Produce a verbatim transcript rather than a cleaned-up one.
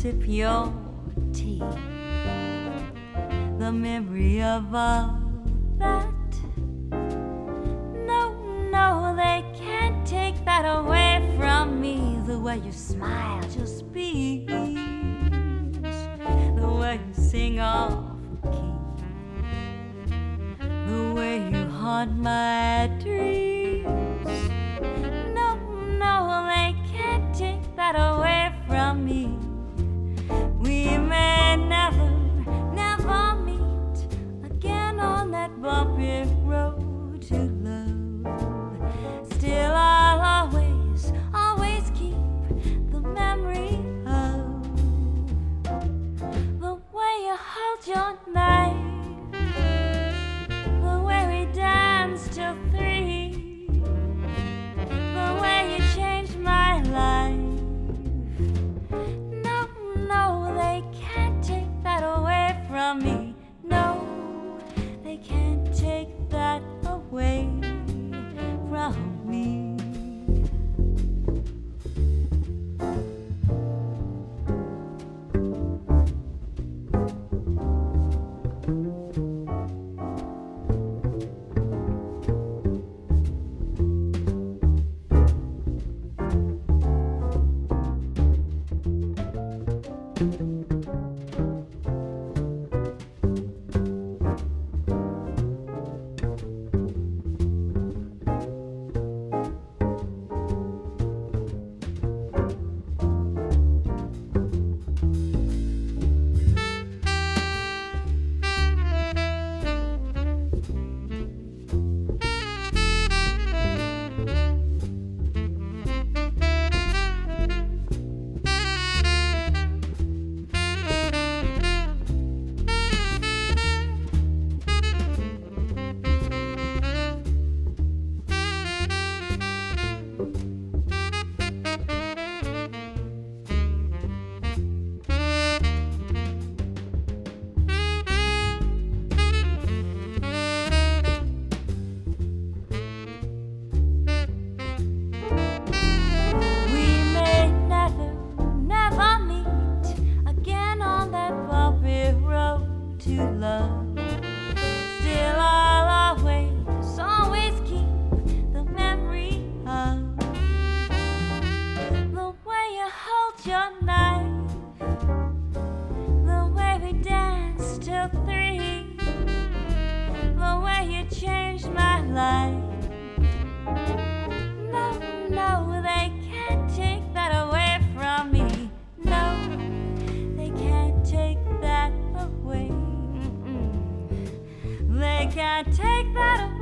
sip your tea. The memory of all that. No, no, they can't take that away from me. The way you smile just beams. The way you sing off key. The way you haunt my dreams. No, no, they can't take that away from me. We may never, never meet again on that bumpy road to love. Still I'll always, always keep the memory of the way you hold your knife, the way we danced till three, the way you changed my life. No, no, they can't take that away from me. No, they can't take that away from me. Still I'll always, always keep the memory of the way you hold your knife, the way we danced till three, the way you changed my life. No, no, they can't take that away from me. No, they can't take that away. They can't take that away.